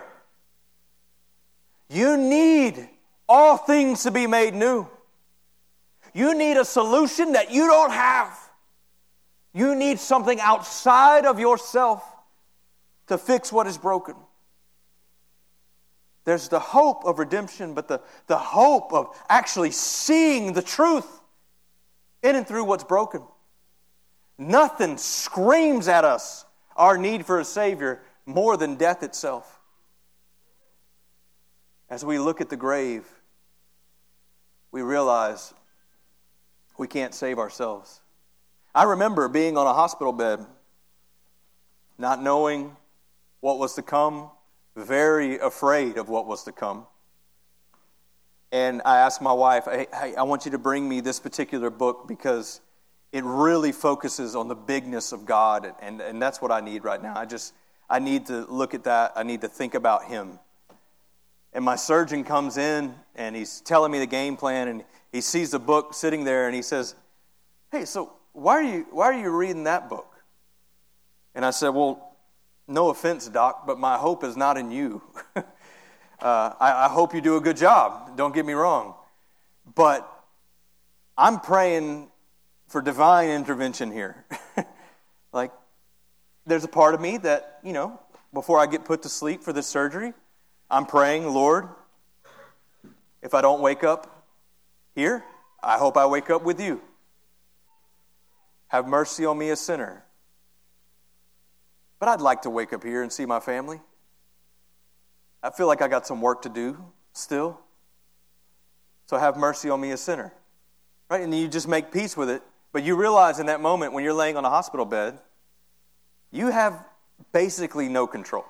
You need all things to be made new. You need a solution that you don't have. You need something outside of yourself to fix what is broken. There's the hope of redemption, but the, the hope of actually seeing the truth in and through what's broken. Nothing screams at us our need for a Savior more than death itself. As we look at the grave, we realize we can't save ourselves. I remember being on a hospital bed, not knowing what was to come, very afraid of what was to come. And I asked my wife, hey, hey, I want you to bring me this particular book because it really focuses on the bigness of God, and, and, and that's what I need right now. I just, I need to look at that. I need to think about Him. And my surgeon comes in, and he's telling me the game plan, and he sees the book sitting there, and he says, "Hey, so why are you why are you reading that book?" And I said, "Well, no offense, Doc, but my hope is not in you. uh, I, I hope you do a good job. Don't get me wrong, but I'm praying for divine intervention here. Like, there's a part of me that, you know, before I get put to sleep for this surgery, I'm praying, Lord, if I don't wake up here, I hope I wake up with you. Have mercy on me, a sinner. But I'd like to wake up here and see my family. I feel like I got some work to do still. So have mercy on me, a sinner." Right? And you just make peace with it. But you realize in that moment when you're laying on a hospital bed, you have basically no control.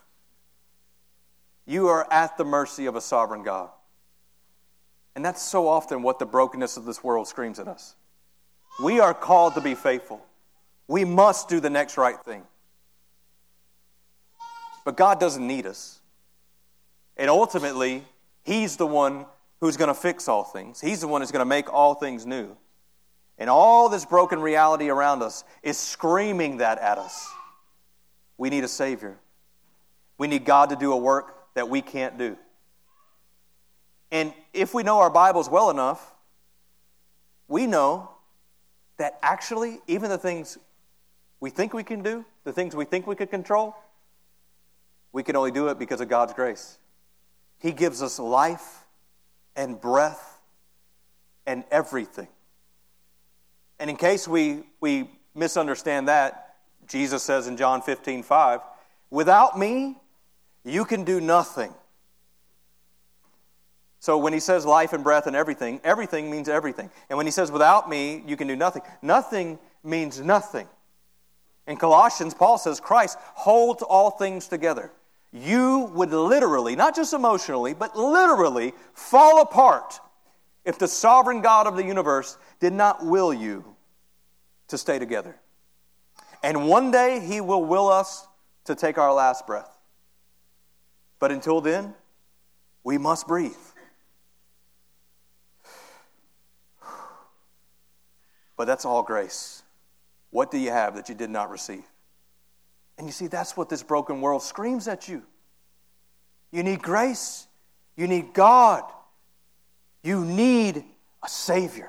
You are at the mercy of a sovereign God. And that's so often what the brokenness of this world screams at us. We are called to be faithful. We must do the next right thing. But God doesn't need us. And ultimately, He's the one who's going to fix all things. He's the one who's going to make all things new. And all this broken reality around us is screaming that at us. We need a Savior. We need God to do a work that we can't do. And if we know our Bibles well enough, we know that actually, even the things we think we can do, the things we think we could control, we can only do it because of God's grace. He gives us life and breath and everything. And in case we, we misunderstand that, Jesus says in John fifteen five, "Without me, you can do nothing." So when He says life and breath and everything, everything means everything. And when He says without me, you can do nothing, nothing means nothing. In Colossians, Paul says Christ holds all things together. You would literally, not just emotionally, but literally fall apart if the sovereign God of the universe did not will you to stay together. And one day He will will us to take our last breath. But until then, we must breathe. But that's all grace. What do you have that you did not receive? And you see, that's what this broken world screams at you. You need grace. You need God. You need a Savior.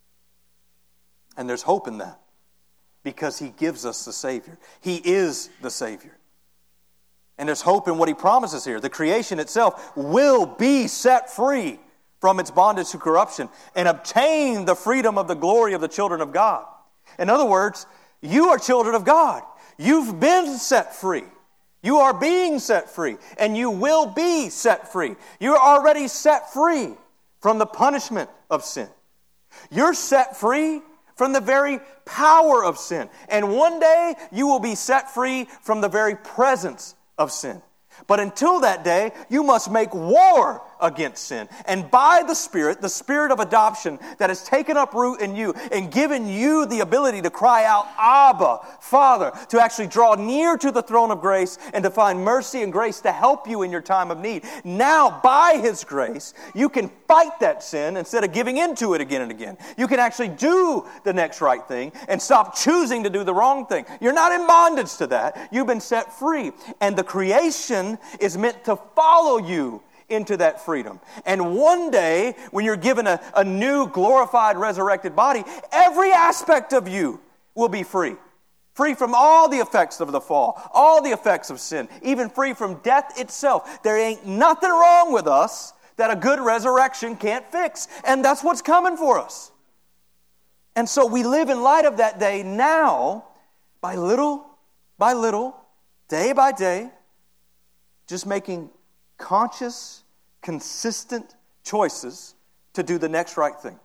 And there's hope in that because He gives us the Savior. He is the Savior. And there's hope in what He promises here. The creation itself will be set free from its bondage to corruption and obtain the freedom of the glory of the children of God. In other words, you are children of God. You've been set free. You are being set free. And you will be set free. You're already set free from the punishment of sin. You're set free from the very power of sin. And one day you will be set free from the very presence of sin. But until that day, you must make war against sin. And by the Spirit, the Spirit of adoption that has taken up root in you and given you the ability to cry out, Abba, Father, to actually draw near to the throne of grace and to find mercy and grace to help you in your time of need. Now, by His grace, you can fight that sin instead of giving into it again and again. You can actually do the next right thing and stop choosing to do the wrong thing. You're not in bondage to that. You've been set free. And the creation is meant to follow you into that freedom. And one day, when you're given a, a new glorified, resurrected body, every aspect of you will be free. Free from all the effects of the fall, all the effects of sin, even free from death itself. There ain't nothing wrong with us that a good resurrection can't fix. And that's what's coming for us. And so we live in light of that day now, by little by little, day by day, just making conscious, consistent choices to do the next right thing.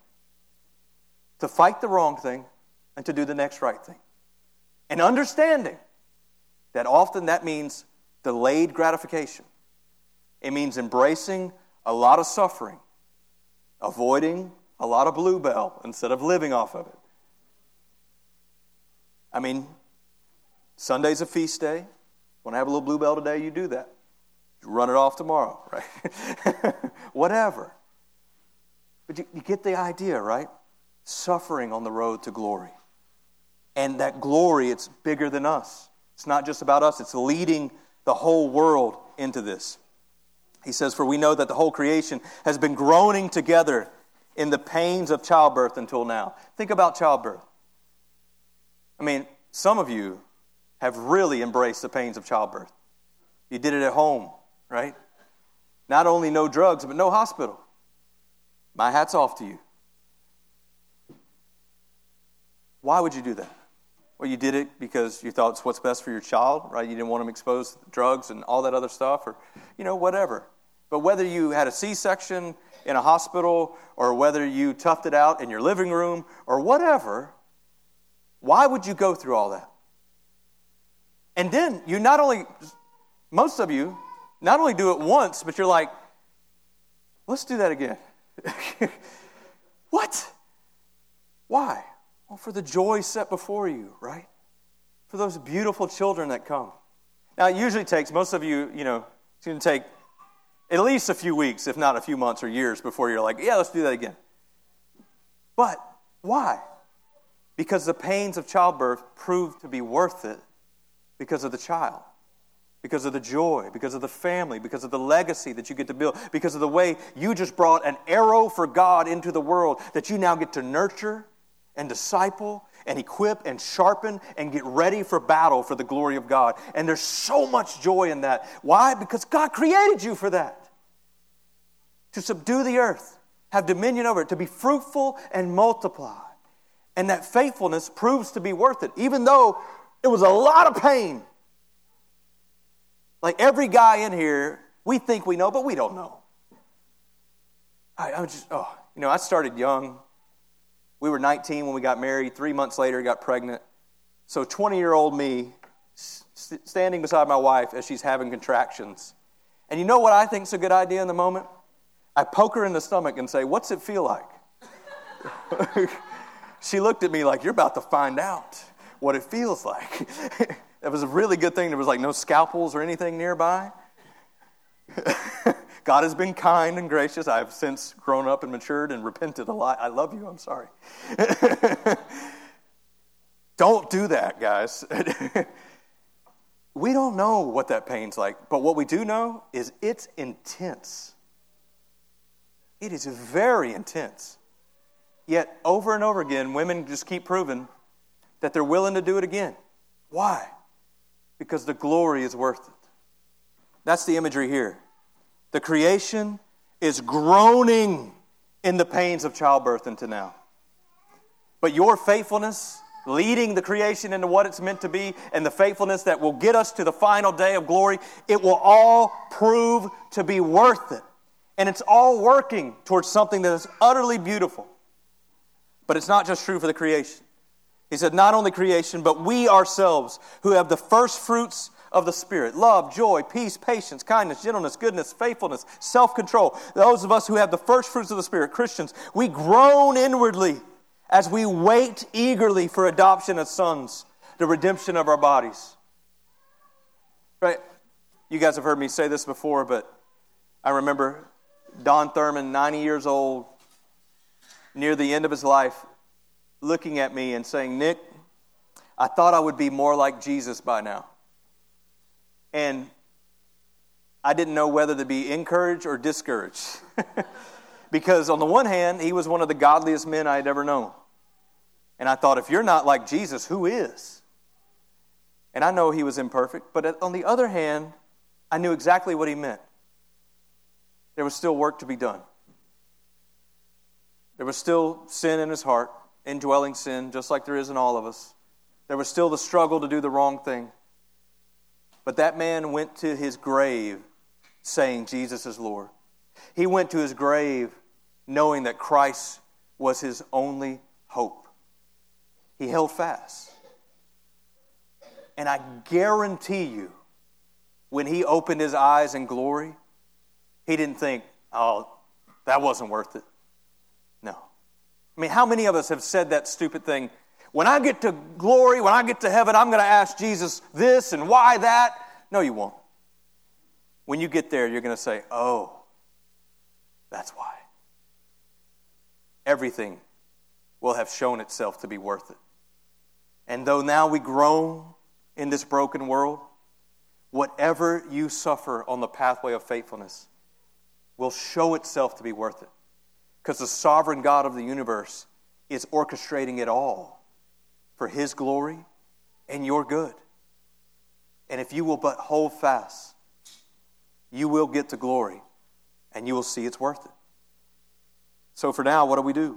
To fight the wrong thing and to do the next right thing. And understanding that often that means delayed gratification. It means embracing a lot of suffering, avoiding a lot of bluebell instead of living off of it. I mean, Sunday's a feast day. Want to have a little bluebell today, you do that. You run it off tomorrow, right? Whatever. But you, you get the idea, right? Suffering on the road to glory. And that glory, it's bigger than us. It's not just about us. It's leading the whole world into this. He says, for we know that the whole creation has been groaning together in the pains of childbirth until now. Think about childbirth. I mean, some of you have really embraced the pains of childbirth. You did it at home, right? Not only no drugs, but no hospital. My hat's off to you. Why would you do that? Well, you did it because you thought it's what's best for your child, right? You didn't want them exposed to drugs and all that other stuff, or, you know, whatever. But whether you had a C-section in a hospital, or whether you toughed it out in your living room, or whatever, why would you go through all that? And then you not only, most of you, not only do it once, but you're like, let's do that again. What? Why? Well, for the joy set before you, right? For those beautiful children that come. Now, it usually takes, most of you, you know, it's going to take at least a few weeks, if not a few months or years, before you're like, yeah, let's do that again. But why? Because the pains of childbirth proved to be worth it because of the child, because of the joy, because of the family, because of the legacy that you get to build, because of the way you just brought an arrow for God into the world that you now get to nurture and disciple and equip and sharpen and get ready for battle for the glory of God. And there's so much joy in that. Why? Because God created you for that. To subdue the earth, have dominion over it, to be fruitful and multiply. And that faithfulness proves to be worth it, even though it was a lot of pain. Like every guy in here, we think we know, but we don't know. I, I was just, oh, you know, I started young. We were nineteen when we got married. Three months later, got pregnant. So twenty-year-old me, st- standing beside my wife as she's having contractions. And you know what I think is a good idea in the moment? I poke her in the stomach and say, what's it feel like? She looked at me like, you're about to find out what it feels like. That was a really good thing. There was like no scalpels or anything nearby. God has been kind and gracious. I've since grown up and matured and repented a lot. I love you. I'm sorry. Don't do that, guys. We don't know what that pain's like, but what we do know is it's intense. It is very intense. Yet, over and over again, women just keep proving that they're willing to do it again. Why? Because the glory is worth it. That's the imagery here. The creation is groaning in the pains of childbirth until now. But your faithfulness, leading the creation into what it's meant to be, and the faithfulness that will get us to the final day of glory, it will all prove to be worth it. And it's all working towards something that is utterly beautiful. But it's not just true for the creation. He said, not only creation, but we ourselves who have the first fruits of the Spirit, love, joy, peace, patience, kindness, gentleness, goodness, faithfulness, self-control. Those of us who have the first fruits of the Spirit, Christians, we groan inwardly as we wait eagerly for adoption as sons, the redemption of our bodies. Right? You guys have heard me say this before, but I remember Don Thurman, ninety years old, near the end of his life, looking at me and saying, Nick, I thought I would be more like Jesus by now. And I didn't know whether to be encouraged or discouraged. Because on the one hand, he was one of the godliest men I had ever known. And I thought, if you're not like Jesus, who is? And I know he was imperfect. But on the other hand, I knew exactly what he meant. There was still work to be done. There was still sin in his heart, indwelling sin, just like there is in all of us. There was still the struggle to do the wrong thing. But that man went to his grave saying, Jesus is Lord. He went to his grave knowing that Christ was his only hope. He held fast. And I guarantee you, when he opened his eyes in glory, he didn't think, oh, that wasn't worth it. No. I mean, how many of us have said that stupid thing? When I get to glory, when I get to heaven, I'm going to ask Jesus this and why that. No, you won't. When you get there, you're going to say, oh, that's why. Everything will have shown itself to be worth it. And though now we groan in this broken world, whatever you suffer on the pathway of faithfulness will show itself to be worth it. Because the sovereign God of the universe is orchestrating it all for His glory and your good. And if you will but hold fast, you will get to glory and you will see it's worth it. So for now, what do we do?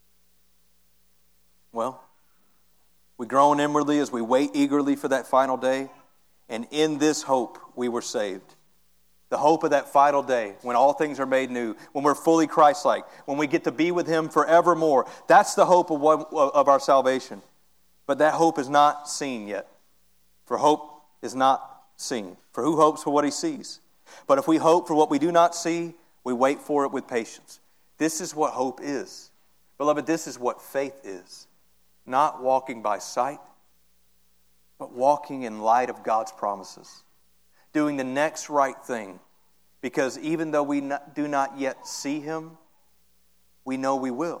Well, we groan inwardly as we wait eagerly for that final day. And in this hope, we were saved. The hope of that final day when all things are made new, when we're fully Christ-like, when we get to be with Him forevermore. That's the hope of, what, of our salvation. But that hope is not seen yet. For hope is not seen. For who hopes for what he sees? But if we hope for what we do not see, we wait for it with patience. This is what hope is. Beloved, this is what faith is. Not walking by sight, but walking in light of God's promises. Doing the next right thing. Because even though we not, do not yet see Him, we know we will.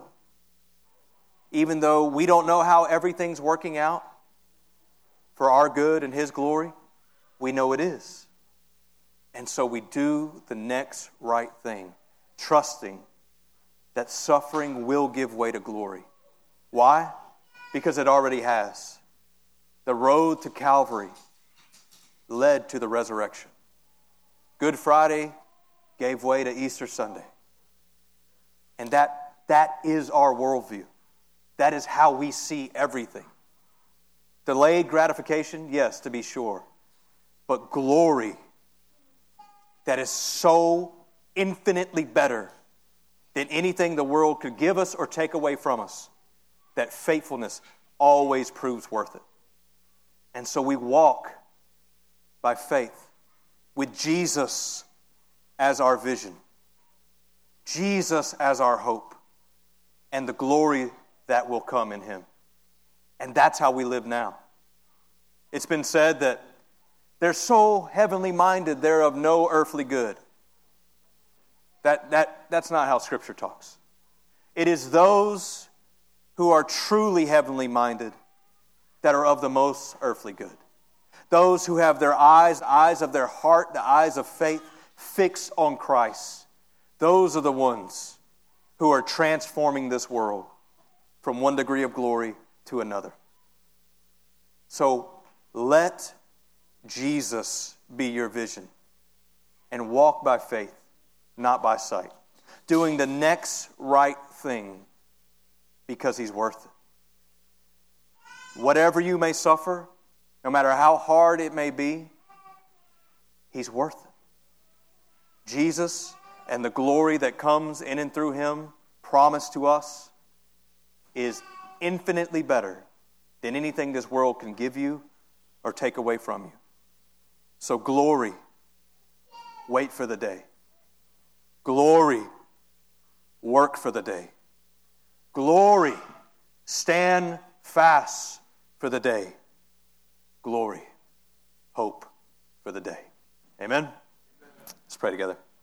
Even though we don't know how everything's working out for our good and His glory, we know it is. And so we do the next right thing, trusting that suffering will give way to glory. Why? Because it already has. The road to Calvary led to the resurrection. Good Friday gave way to Easter Sunday. And that, that is our worldview. That is how we see everything. Delayed gratification, yes, to be sure. But glory that is so infinitely better than anything the world could give us or take away from us, that faithfulness always proves worth it. And so we walk by faith with Jesus as our vision, Jesus as our hope, and the glory that will come in Him. And that's how we live now. It's been said that they're so heavenly minded, they're of no earthly good. That, that, that's not how Scripture talks. It is those who are truly heavenly minded that are of the most earthly good. Those who have their eyes, the eyes of their heart, the eyes of faith fixed on Christ. Those are the ones who are transforming this world from one degree of glory to another. So let Jesus be your vision and walk by faith, not by sight. Doing the next right thing because He's worth it. Whatever you may suffer, no matter how hard it may be, He's worth it. Jesus and the glory that comes in and through Him, promised to us, is infinitely better than anything this world can give you or take away from you. So glory, wait for the day. Glory, work for the day. Glory, stand fast for the day. Glory, hope for the day. Amen? Let's pray together.